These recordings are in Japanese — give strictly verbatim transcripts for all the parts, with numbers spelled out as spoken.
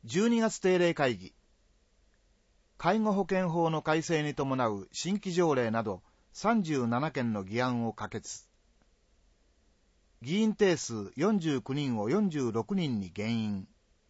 じゅうにがつ定例会議、介護保険法の改正に伴う新規条例などさんじゅうななけんの議案を可決。議員定数よんじゅうきゅうにんをよんじゅうろくにんに減員。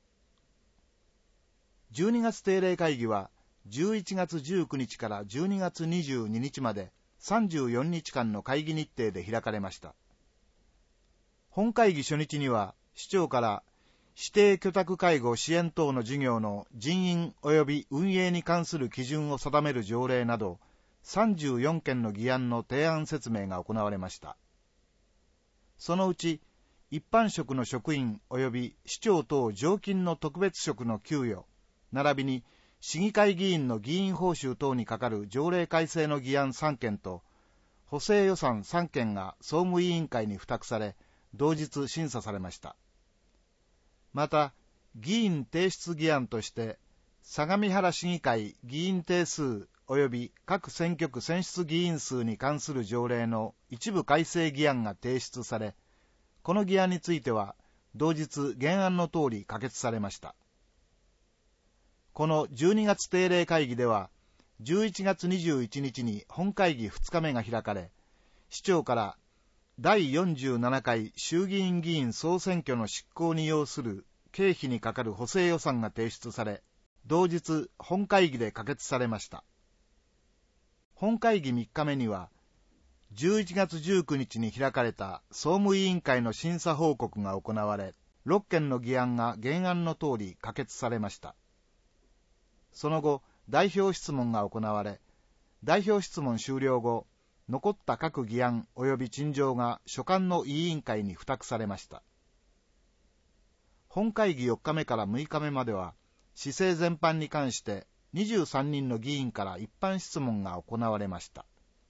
じゅうにがつ定例会議はじゅういちがつじゅうくにちからじゅうにがつにじゅうににちまでさんじゅうよっかんの会議日程で開かれました。本会議初日には市長から指定居宅介護支援等の事業の人員及び運営に関する基準を定める条例などさんじゅうよんけんの議案の提案説明が行われました。そのうち一般職の職員及び市長等常勤の特別職の給与並びに市議会議員の議員報酬等に係る条例改正の議案さんけんと補正予算さんけんが総務委員会に付託され同日審査されました。また議員提出議案として相模原市議会議員定数及び各選挙区選出議員数に関する条例の一部改正議案が提出され、この議案については同日原案の通り可決されました。このじゅうにがつ定例会議ではじゅういちがつにじゅういちにちに本会議ふつかめが開かれ、市長からだいよんじゅうななかい衆議院議員総選挙の執行に要する経費に係る補正予算が提出され、同日本会議で可決されました。本会議みっかめにはじゅういちがつじゅうくにちに開かれた総務委員会の審査報告が行われ、ろっけんの議案が原案の通り可決されました。その後代表質問が行われ、代表質問終了後残った各議案及び陳情が所管の委員会に付託されました。本会議よっかめからむいかめまでは市政全般に関してにじゅうさんにんの議員から一般質問が行われました。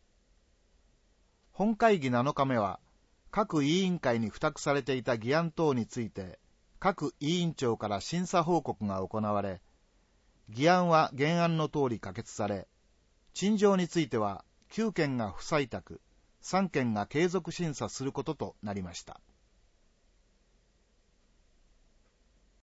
本会議なのかめは各委員会に付託されていた議案等について各委員長から審査報告が行われ、議案は原案の通り可決され、陳情についてはきゅうけんが不採択、さんけんが継続審査することとなりました。